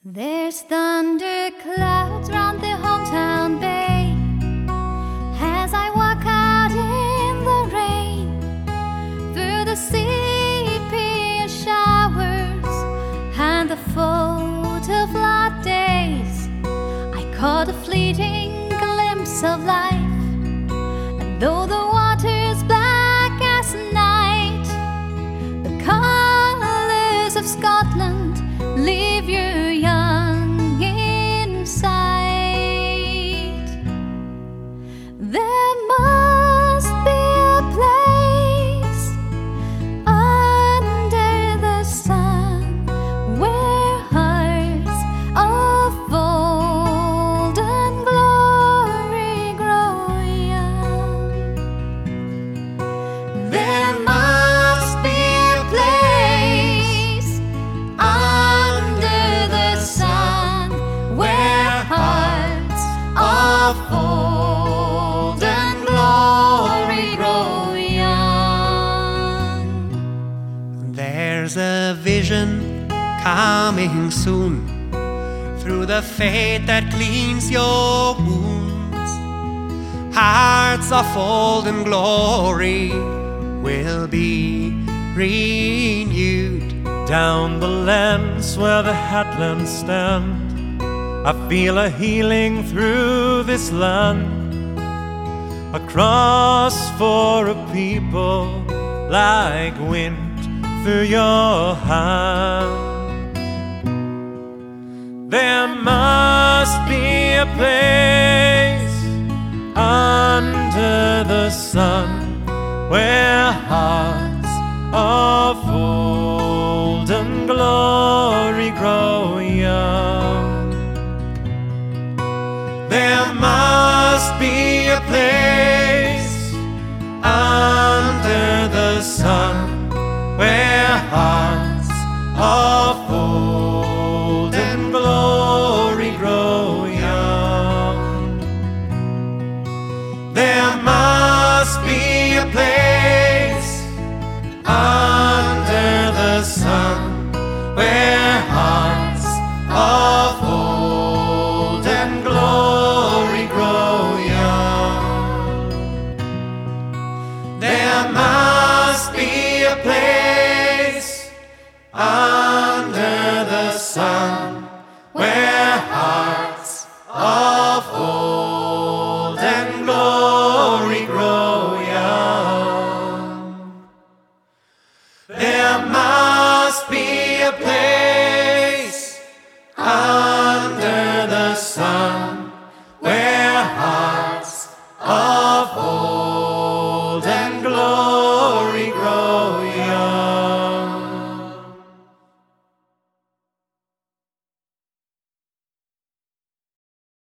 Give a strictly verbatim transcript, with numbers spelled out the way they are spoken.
There's thunder clouds round the hometown bay as I walk out in the rain through the sepia showers and the photo-flood days. I caught a fleeting glimpse of life, and though the water's black as night, the colours of Scotland leave you young in sight. There must be a place under the sun where hearts of old and glory grow young. There must be a place under the sun where hearts of old and glory grow young. There's a vision coming soon through the fate that cleans your wounds. Hearts of old and glory will be renewed. Down the lands where the headlands stand, I feel a healing through this land. A cross for a people like wind through your hands. There must be a place under the sun where hearts of old and glory grow young. There must be a place under the sun where hearts of old and glory grow young. There must be a place under the sun where hearts of old and glory grow young. There must be a place under the sun where